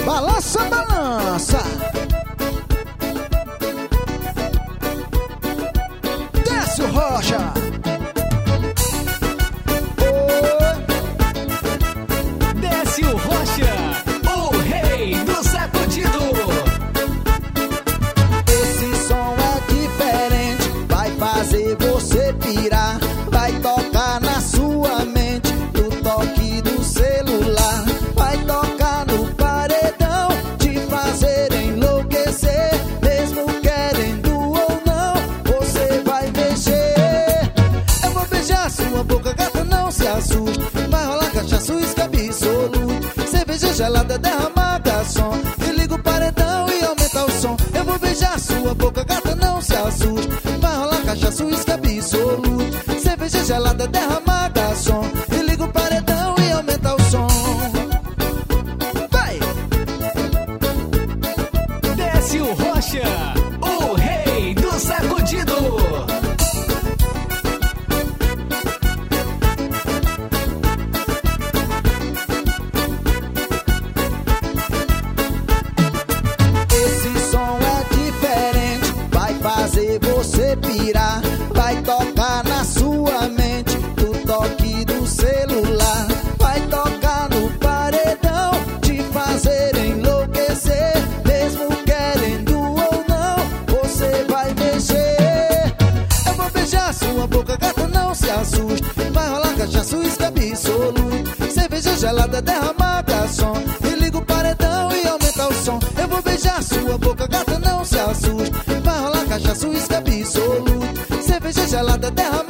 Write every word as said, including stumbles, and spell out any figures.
Balança, balança. Desce o Rocha. Desce o Rocha, o rei do sacudido. Esse som é diferente, vai fazer você pirar. Vai tocar na sua mente, no toque do celular. Vai tocar no paredão, te fazer enlouquecer. Mesmo querendo ou não, você vai mexer. Eu vou beijar sua boca, gata, não se assuste. Vai rolar cachaça, uísque absoluto. Cerveja gelada, derramar garçom. E liga o paredão e aumenta o som. Eu vou beijar sua boca, gata, não se assuste. Vai rolar cachaça, uísque absoluto. Cerveja gelada, derramar garçom. E liga o paredão e aumenta o som. Vai! Desce o Rocha, o rei do sacudido. Esse som é diferente, vai fazer você pirar. Vai tocar na sua mente, no toque do celular. Vai tocar no paredão, te fazer enlouquecer. Mesmo querendo ou não, você vai mexer. Eu vou beijar sua boca, gata, não se assuste. Vai rolar cachaça, uísque absoluto. Cerveja gelada, derramar garçom. E liga o paredão e aumenta o som. Eu vou beijar sua boca, gata, não se assuste. Vai rolar cachaça, uísque absoluto. Cerveja gelada, derramar